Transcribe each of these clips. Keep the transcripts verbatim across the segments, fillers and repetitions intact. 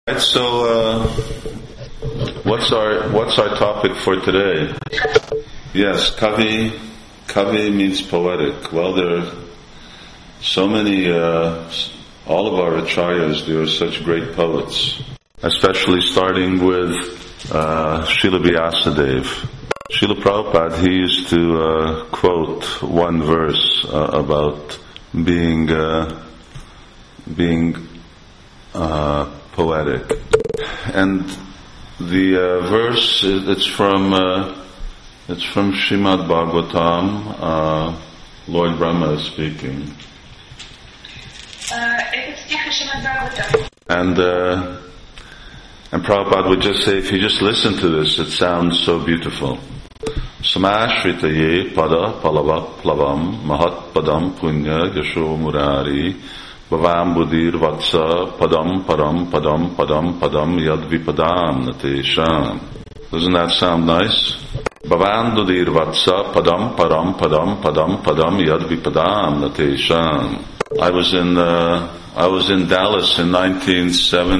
Right, so uh, what's our what's our topic for today? Yes, kavi. Kavi means poetic. Well, there are so many. Uh, all of our acharyas, they are such great poets. Especially starting with uh, Srila Vyasadeva. Srila Prabhupada, he used to uh, quote one verse uh, about being uh, being uh, poetic, and the uh, verse it's from uh, it's from Srimad Bhagavatam. Uh, Lord Brahma is speaking, and uh, and Prabhupada would just say, if you just listen to this, it sounds so beautiful. Samashritaye pada palava plavam mahat padam punya yasho murari bhavam buddhir vatsa padam param padam padam padam yad vipadam natesham. Doesn't that sound nice? Bhavam buddhir vatsa padam param padam padam padam yad vipadam natesham. I was in uh, I was in Dallas in nineteen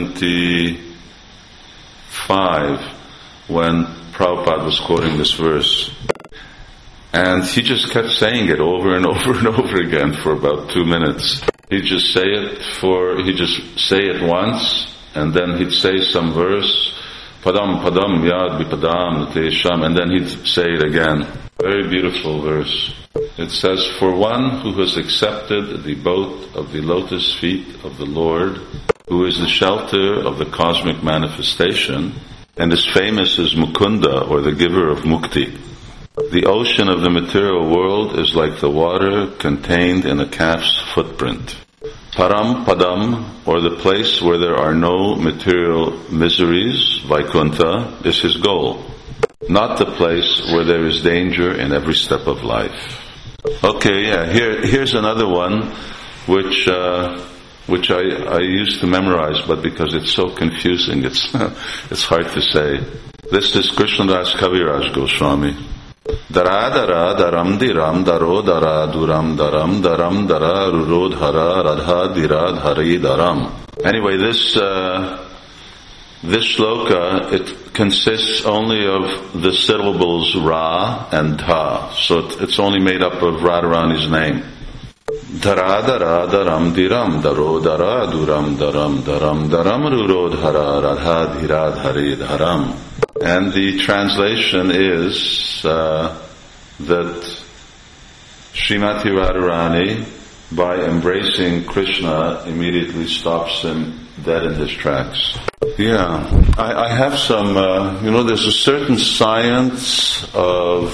seventy-five when Prabhupada was quoting this verse, and he just kept saying it over and over and over again for about two minutes. He'd just say it for, he'd just say it once, and then he'd say some verse, padam padam yad vipadam natesham, and then he'd say it again. Very beautiful verse. It says, for one who has accepted the boat of the lotus feet of the Lord, who is the shelter of the cosmic manifestation, and is famous as Mukunda, or the giver of mukti. The ocean of the material world is like the water contained in a calf's footprint. Param Padam, or the place where there are no material miseries, Vaikuntha, is his goal. Not the place where there is danger in every step of life. Okay, yeah, here, here's another one, which, uh, which I, I used to memorize, but because it's so confusing, it's it's hard to say. This is Krishnadas Kaviraj Goswami. Dara dara daram diram daro dara duram daram daram dara rurodhara radha dirad hari daram. Anyway, this uh, this shloka, it consists only of the syllables Ra and Dha, so it, it's only made up of Radharani's name. Dara dara daram diram daro dara duram daram daram daram rurodhara radha dhirad hari dharam. And the translation is uh, that Srimati Radharani, by embracing Krishna, immediately stops him dead in his tracks. Yeah, I, I have some, uh, you know, there's a certain science of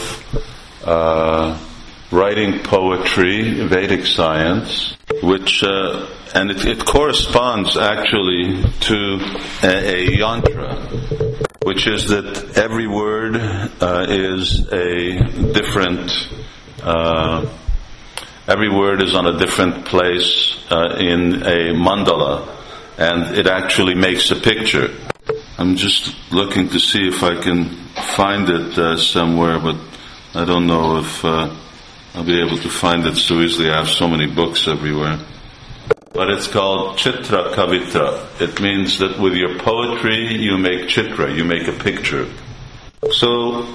uh, writing poetry, Vedic science, which, uh, and it, it corresponds actually to a, a yantra, which is that every word uh, is a different, uh, every word is on a different place uh, in a mandala, and it actually makes a picture. I'm just looking to see if I can find it uh, somewhere, but I don't know if uh, I'll be able to find it so easily. I have so many books everywhere. But it's called Chitra Kavitra. It means that with your poetry you make chitra, you make a picture. So,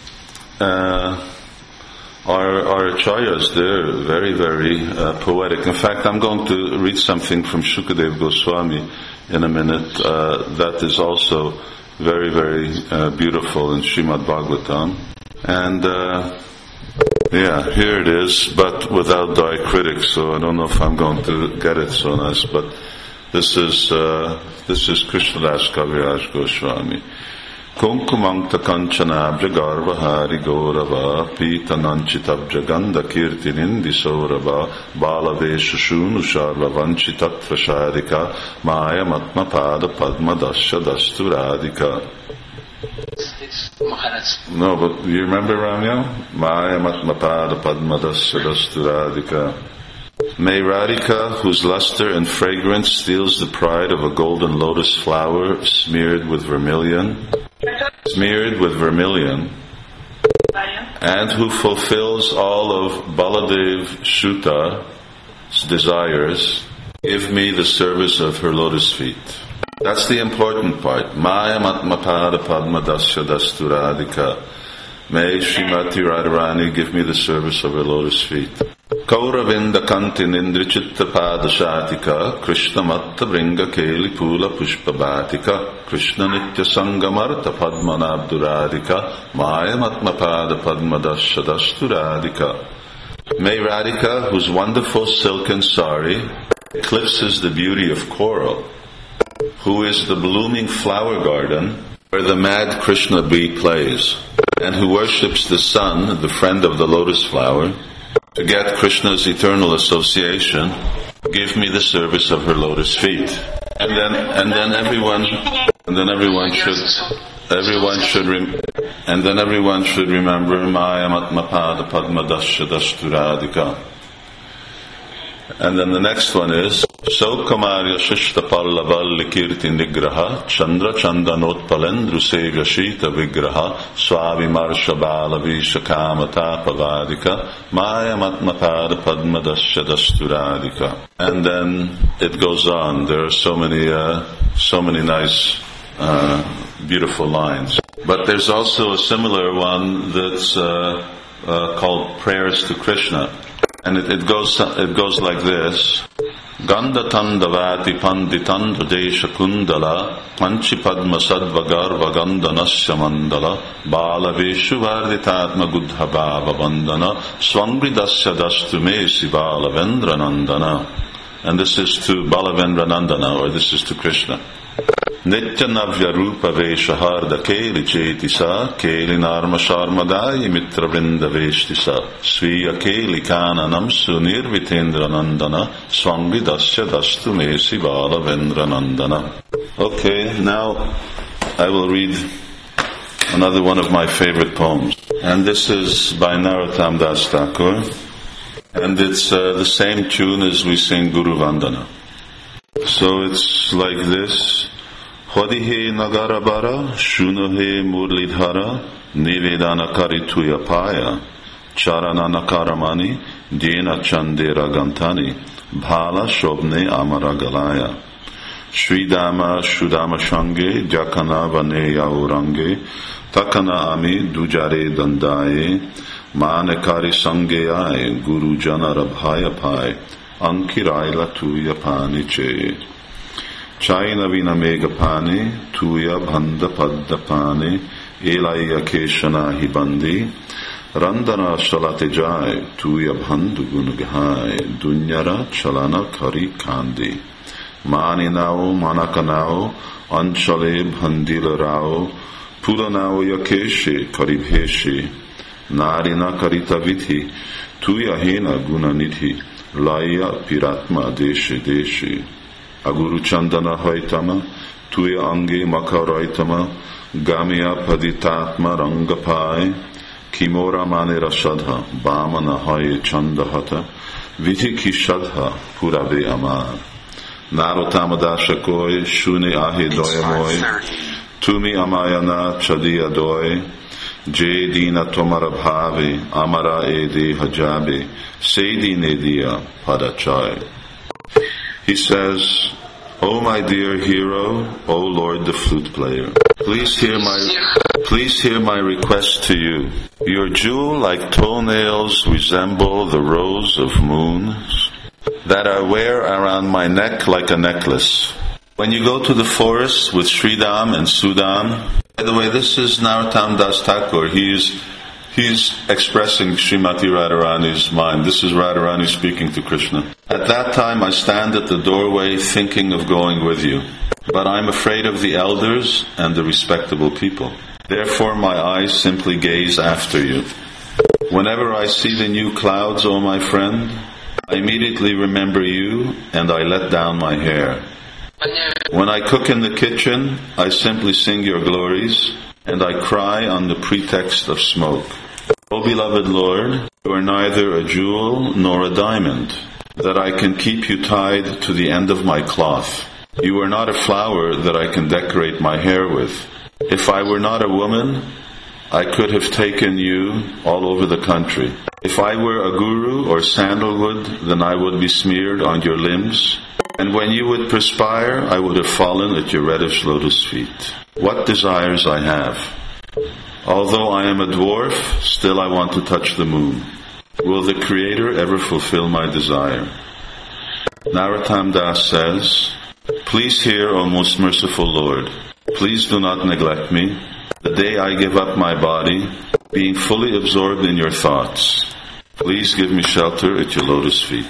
uh, our, our acharyas, they're very, very uh, poetic. In fact, I'm going to read something from Shukadev Goswami in a minute uh, that is also very, very uh, beautiful in Srimad Bhagavatam. And uh, yeah, here it is, but without diacritics, so I don't know if I'm going to get it so nice, but this is, uh, this is Krishnadas Kaviraj Goswami. Kunkumang takanchana garva hari gaurava pita nanchitabja ganda kirtinindi saurava balaveshashunu sharva vanchitatra sharika maya matma pada padma dasya dasturadika. No, but you remember Ramya? Maya matmapada padmadasya dasturadika. May Radhika, whose luster and fragrance steals the pride of a golden lotus flower smeared with vermilion, smeared with vermilion, and who fulfills all of Baladev Shuta's desires, give me the service of her lotus feet. That's the important part. Maya Matmapada Padma Dasya Dasturadika. May Srimati Radharani give me the service of her lotus feet. Kauravinda Kantin Indrichitta Padashatika Krishna Matta Vringa Keli Pula Pushpa Bhatika Krishna Nitya Sangamarta Padmanabduradika Maya Matmapada Padma Dasya Dasturadika. May Radhika, whose wonderful silken sari eclipses the beauty of coral, who is the blooming flower garden where the mad Krishna bee plays, and who worships the sun, the friend of the lotus flower, to get Krishna's eternal association, give me the service of her lotus feet. And then, and then everyone, and then everyone should, everyone should, rem- and then everyone should remember Maya Matmapada Padma Dasya Dasturadika. And then the next one is Saukamarya Shishta Pallavalli Kirti Nigraha Chandra Chandanot Palendru Sevya Shita Vigraha Swavimarsha Balavisha Kamata Pavadika Maya Matmapada Padma Dasya Dasturadika. And then it goes on. There are so many, uh, so many nice, uh, beautiful lines. But there's also a similar one that's uh, uh, called Prayers to Krishna. And it, it goes it goes like this. Ganda Tandavati Panditandra Desha Kundala Panchi Padma Sadva Garva Ganda Nasya Mandala Bala Veshu Varditatma Gudha Bhava Vandana Swangridasya Dastu Mesi Bala Vendranandana. And this is to Balavendranandana, or this is to Krishna. Nitya Navya Rupa Veshaharda Keli Chetisa Keli Narma Sharmadai Mitra Vrinda Veshtisa Sviya Keli Kananam Sunir Vitendra Nandana Swangvidasya Dastu Mesi Bala Vendra Nandana. Okay, now I will read another one of my favorite poems. And this is by Narottam Das Thakur. And it's uh, the same tune as we sing Guru Vandana. So it's like this. Hodihe Nagarabara, Shunohe Murlidhara, Nivedana Karituya Paya, Charanana Karamani, Dena Chandera Gantani, Bhala Shobne Amara Galaya, Sridama Shudama Shange, Jakana Vaneya Urange, Takana Ami Dujare Dandaye, Manekari Sangeyaye, Guru Jana Rabhaya Pai, Ankiraila Tuya Paniche. Chaina Vina Megapani, Tuya Bhanda Padda Pani, Elaya Keshana Hibandi, Randana Shalate Jai, Tuya Bhandu Gunugahai, Dunyara Chalana Kari Kandi, Mani Nao, Manakanao, Anchale Bhandila Rao, Pulanao Yakeshe, Karibheshi, Narina Karita Vithi, Tuya Hena Gunanithi, Laya Piratma Deshi Deshi. Aguru Chandana Haitama, Tuya Ange Makaraitama, Gamya Paditatma Rangapai, Kimora Mane Rashadha, Bamana Hai Chandahata, Vidhi Kishadha, Purave Amar, Narotama Dashakoi, Shune Ahe Doyamoy, Tumi Amayana Chadia Doy, Jai Dina Tomara Bhave, Amara Ede Hajabe, Sedi Nedia Padachai. He says, O my dear hero, O Lord the flute player, please hear my please hear my request to you. Your jewel-like toenails resemble the rows of moons that I wear around my neck like a necklace. When you go to the forest with Sridham and Sudam, by the way, this is Narottam Das Thakur. He's He's expressing Srimati Radharani's mind. This is Radharani speaking to Krishna. At that time I stand at the doorway thinking of going with you. But I'm afraid of the elders and the respectable people. Therefore my eyes simply gaze after you. Whenever I see the new clouds, O my friend, I immediately remember you and I let down my hair. When I cook in the kitchen, I simply sing your glories and I cry on the pretext of smoke. O beloved Lord, you are neither a jewel nor a diamond, that I can keep you tied to the end of my cloth. You are not a flower that I can decorate my hair with. If I were not a woman, I could have taken you all over the country. If I were a guru or sandalwood, then I would be smeared on your limbs. And when you would perspire, I would have fallen at your reddish lotus feet. What desires I have! Although I am a dwarf, still I want to touch the moon. Will the Creator ever fulfill my desire? Narottam Das says, Please hear, O most merciful Lord. Please do not neglect me. The day I give up my body, being fully absorbed in your thoughts. Please give me shelter at your lotus feet.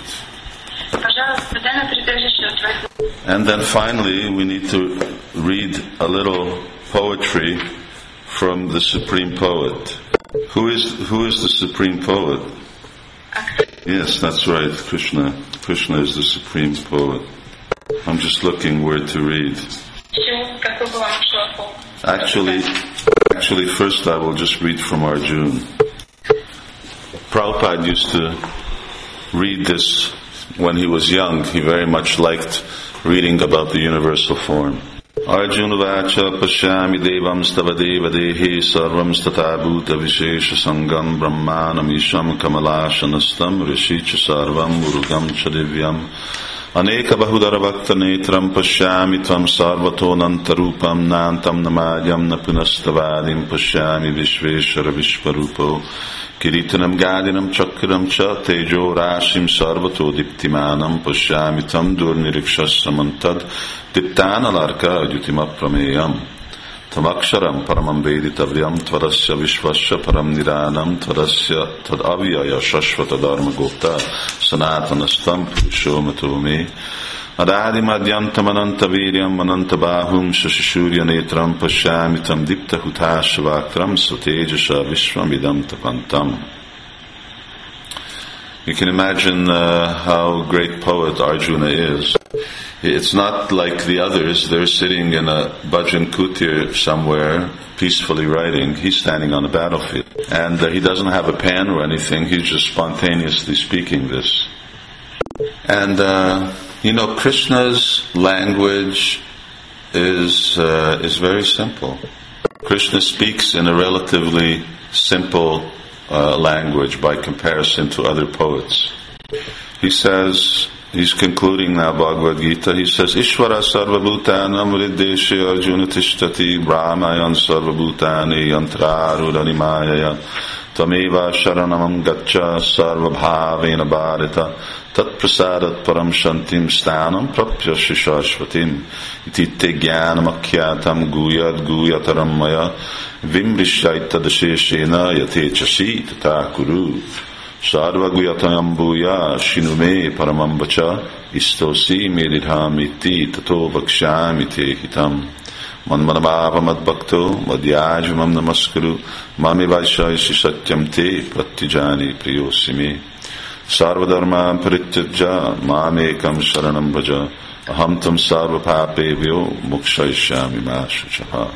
And then finally, we need to read a little poetry from the Supreme Poet. Who is who is the Supreme Poet? Yes, that's right, Krishna. Krishna is the Supreme Poet. I'm just looking where to read. Actually, actually, first I will just read from Arjuna. Prabhupada used to read this when he was young. He very much liked reading about the universal form. Arjuna vacha pashyami devam stavadeva dehi sarvam stata bhuta vishesha sangam brahmanam isham kamalashanastam rishicha sarvam urugam chadivyam aneka bahudara bhakta netram pashyami tvam sarvato nantarupam nantam namadhyam napunastavadim pashyami vishveshara vishvarupo Kiritanam gadinam chakram cha tejo rashim sarvato diptimanam pashyami tam durnirikshas samantad diptana larka adyutima prameyam tamaksharam paramam veditavyam tvarasya vishvasya param niranam tvarasya tad avyaya shashvata dharma gopta sanatanastam purusho matome Adadi madhyantam ananta viryam ananta bahum shashishurya netram pashyamitam dipta hutashvakram sotejasha vishwamidam tapantam. You can imagine uh, how great poet Arjuna is. It's not like the others. They're sitting in a bhajan kutir somewhere, peacefully writing. He's standing on the battlefield. And uh, he doesn't have a pen or anything. He's just spontaneously speaking this. And... Uh, You know, Krishna's language is uh, is very simple. Krishna speaks in a relatively simple uh, language by comparison to other poets. He says, he's concluding now Bhagavad Gita, he says, Ishvara sarvabhutanam riddeshe arjuna tishtati brahmayan sarvabhutani yantrarudanimayaya tameva sharanam gaccha sarvabhavena bharata tat prasadat param shantim stanam prapya shishashvatim iti te jnanam akhyatam guyat guyataram maya vimrishaita dasheshena yatechasi tata kuru sarva guyatayam bhuya shinume paramambacha istosi medidhamiti tato vakshami te hitam manmanabhava madbhakto madhyajvamam namaskuru mami vaishayasi satyam te pratyajani priyosime Sarvadharma parityaja mamekam sharanam bhaja aham tam sarva papevyo mukshayishyami ma shuchaha.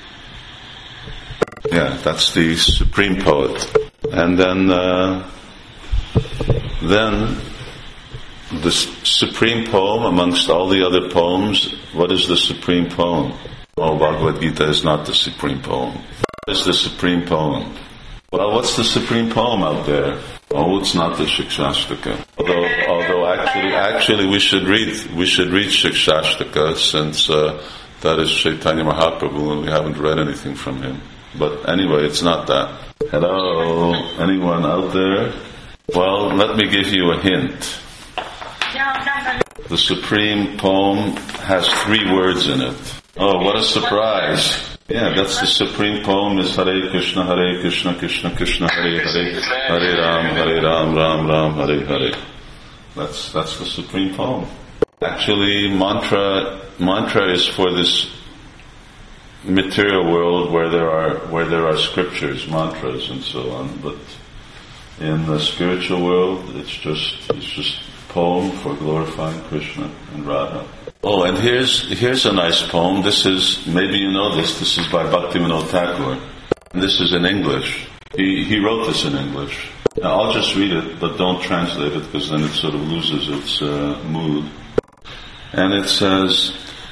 Yeah, that's the Supreme Poet. And then, uh, then the Supreme Poem amongst all the other poems, what is the Supreme Poem? Oh, Bhagavad Gita is not the Supreme Poem. What is the Supreme Poem? Well, what's the Supreme Poem out there? Oh, it's not the Shikshashtaka. Although, although actually, actually, we should read, we should read Shikshashtaka since uh, that is Chaitanya Mahaprabhu, and we haven't read anything from him. But anyway, it's not that. Hello, anyone out there? Well, let me give you a hint. The Supreme Poem has three words in it. Oh, what a surprise! Yeah, that's the Supreme Poem is Hare Krishna, Hare Krishna, Krishna Krishna, Hare Hare, Hare Ram, Hare Ram, Ram Ram, Hare Hare. That's that's the Supreme Poem. Actually, mantra mantra is for this material world where there are where there are scriptures, mantras, and so on. But in the spiritual world, it's just it's just a poem for glorifying Krishna and Radha. Oh, and here's here's a nice poem. This is, maybe you know this, this is by Bhaktivinoda Thakur. And this is in English. He he wrote this in English. Now I'll just read it, but don't translate it because then it sort of loses its uh, mood. And it says,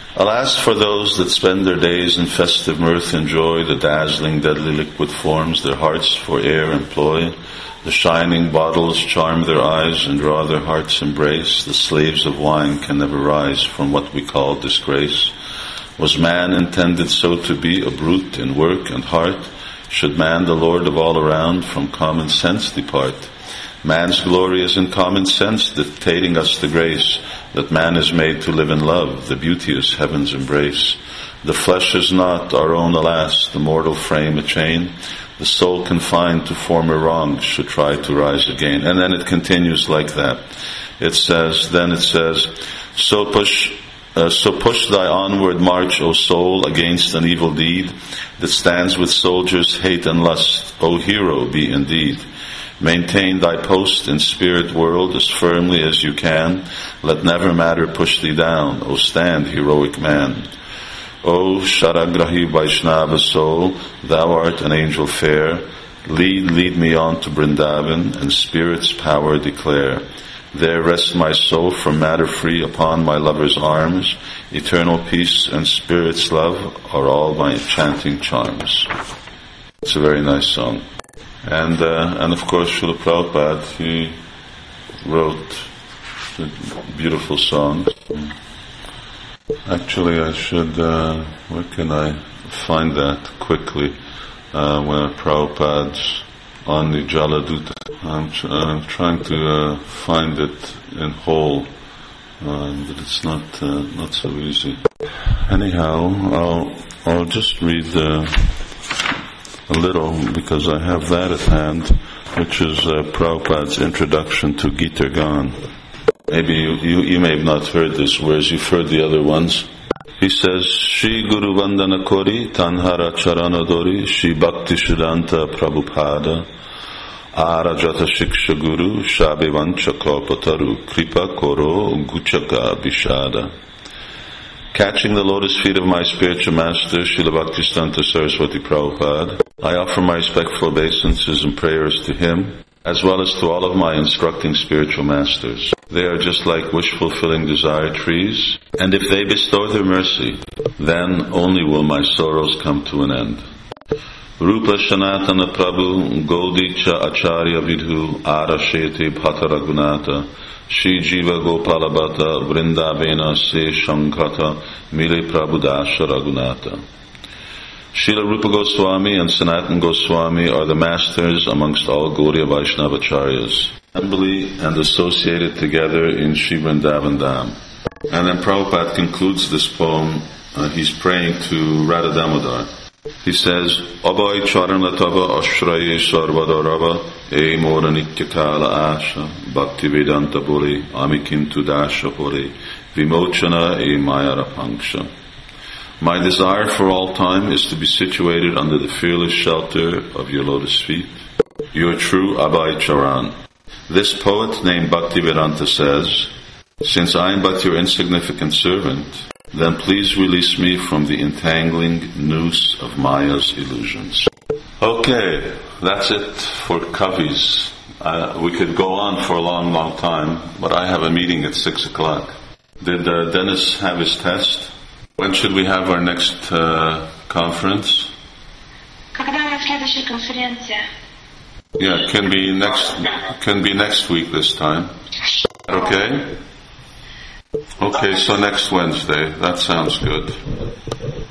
Alas for those that spend their days in festive mirth, enjoy the dazzling, deadly liquid forms their hearts for air employ. The shining bottles charm their eyes and draw their hearts' embrace. The slaves of wine can never rise from what we call disgrace. Was man intended so to be, a brute in work and heart? Should man, the Lord of all around, from common sense depart? Man's glory is in common sense, dictating us the grace that man is made to live in love, the beauteous heaven's embrace. The flesh is not our own, alas, the mortal frame a chain. The soul confined to former wrongs should try to rise again. And then it continues like that. It says, then it says, so push, uh, so push thy onward march, O soul, against an evil deed that stands with soldiers' hate and lust. O hero, be indeed. Maintain thy post in spirit world as firmly as you can. Let never matter push thee down. O stand, heroic man. O Sharagrahi Vaishnava soul, thou art an angel fair. Lead, lead me on to Vrindavan, and spirit's power declare. There rest my soul from matter free upon my lover's arms. Eternal peace and spirit's love are all my enchanting charms. It's a very nice song. And uh, and of course Srila Prabhupada, he wrote beautiful songs. Actually, I should, uh, where can I find that quickly? Uh, where Prabhupada's on the Jaladuta. I'm, tr- I'm trying to uh, find it in whole, uh, but it's not uh, not so easy. Anyhow, I'll I'll just read uh, a little, because I have that at hand, which is uh, Prabhupada's introduction to Gita Gan. Maybe you, you, you may have not heard this, whereas you've heard the other ones. He says, Shri Guru Vandana Kori, Tanhara Charanadori, Shri Bhakti Siddhanta Prabhupada, Arajata Shiksha Guru, Shabivancha Kalpataru, Kripa Koro, Guchaka Bishada. Catching the lotus feet of my spiritual master, Srila Bhaktisiddhanta Saraswati Prabhupada, I offer my respectful obeisances and prayers to him, as well as to all of my instructing spiritual masters. They are just like wish-fulfilling desire trees, and if they bestow their mercy, then only will my sorrows come to an end. Rupa Sanatana Prabhu Gaudicha Acharya Vidhu Arashete Bhattaragunata Shri Jiva Gopalabhata Vrindavena Se Shankata Mile Prabhudasha Ragunata. Srila Rupa Goswami and Sanatana Goswami are the masters amongst all Gaudiya Vaishnavacharyas, assembly and associated together in Sri Vrindavan Dham. And then Prabhupada concludes this poem, uh, he's praying to Radha Damodar. He says, Abhay Charanatava Ashraye Sarvadarava E Mora Nityakala Asha Bhakti Vedanta Buri Amikintu Dasha Hore Vimochana E Mayara Panksha. My desire for all time is to be situated under the fearless shelter of your lotus feet, your true Abhay Charan. This poet named Bhaktivedanta says, since I am but your insignificant servant, then please release me from the entangling noose of Maya's illusions. Okay, that's it for Kavis. Uh, we could go on for a long, long time, but I have a meeting at six o'clock. Did uh, Dennis have his test? When should we have our next uh, conference? Когда у нас следующая конференция? Yeah, it can be next, can be next week this time. Okay? Okay, so next Wednesday. That sounds good.